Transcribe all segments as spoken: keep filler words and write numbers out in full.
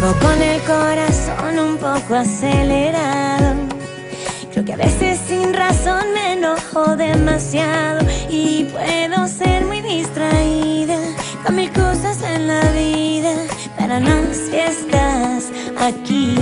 Vivo con el corazón un poco acelerado. Creo que a veces sin razón me enojo demasiado y puedo ser muy distraída con mil cosas en la vida, pero no si estás aquí.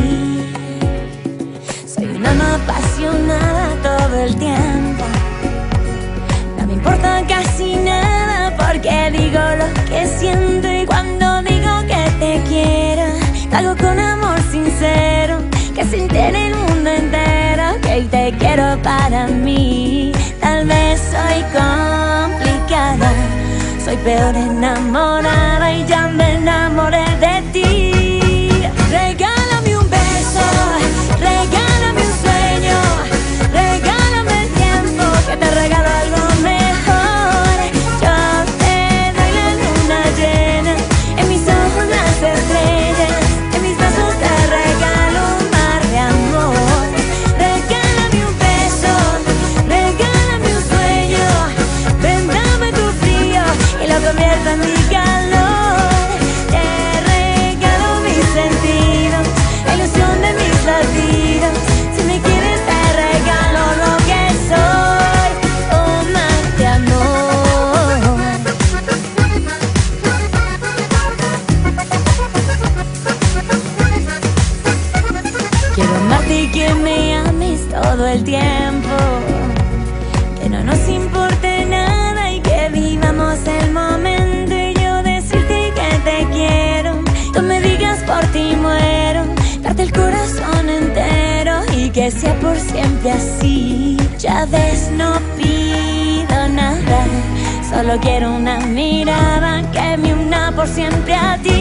Soy una no apasionada todo el tiempo. No me importa casi nada porque digo lo que siento, y cuando digo que te quiero, lo hago con amor sincero, que se entere el mundo entero que te quiero para mí. Tal vez soy complicada, soy peor enamorada y ya me enamoré de ti. Regálame un beso, regálame un sueño, regálame el tiempo, que te regalo algo mejor. Yo te doy la luna llena, en mis ojos las estrellas, en mis besos te regalo un mar de amor. Regálame un beso, regálame un sueño, ven dame tu frío y lo convierto en mi calor. Te regalo mis sentidos, la ilusión de mis latidos. Si me quieres te regalo lo que soy, un mar de amor. Quiero amarte y que me ames todo el tiempo, que no nos importe nada y que vivamos el momento, y yo decirte que te quiero, tú me digas por ti muero, darte el corazón entero y que sea por siempre así. Ya ves, no pido nada, solo quiero una mirada que me una por siempre a ti.